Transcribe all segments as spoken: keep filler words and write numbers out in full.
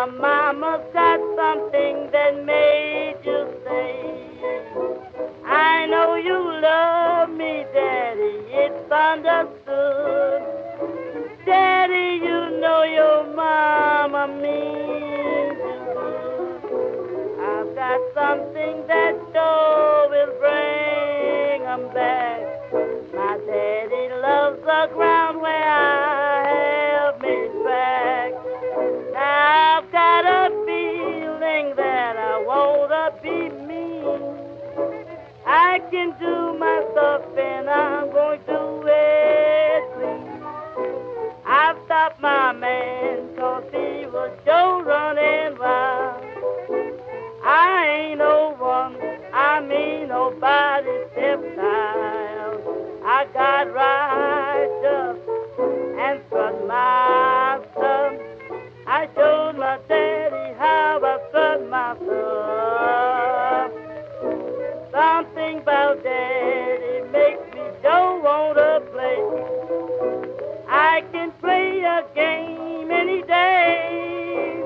Your mama's got something that made you say, I know you love me, Daddy, it's understood. Daddy, you know your mama means you good. I've got something that sure will bring 'em back. My daddy loves the ground where I have made track. Now I've got a feeling that I wanna be me. I can do my stuff and I'm going to do it clean. I've stopped my man 'cause he was sure running wild. I ain't no one, I mean nobody's stepchild. I got righteous and strut my son. I showed my daddy how I strut my son. Something about daddy makes me don't wanna play. I can play a game any day.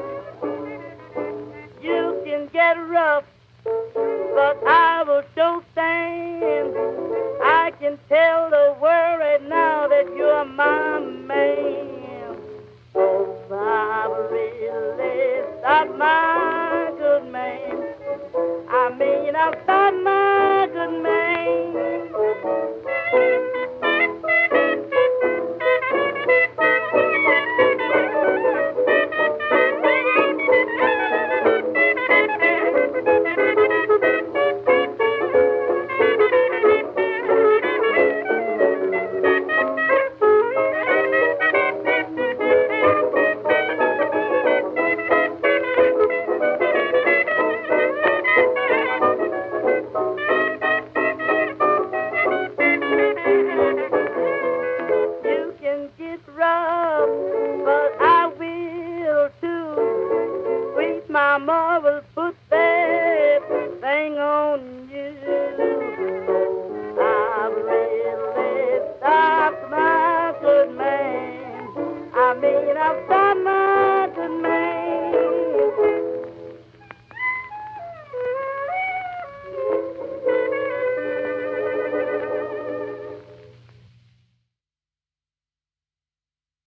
You can get rough, but I will still stand. I can tell the world right now that you're my man. Oh, I've really stopped my good man. I mean, I've stopped my good man. You can get rough, but I will too. Sweet mama will put everything on you. I've really stopped my good man. I mean, I've stopped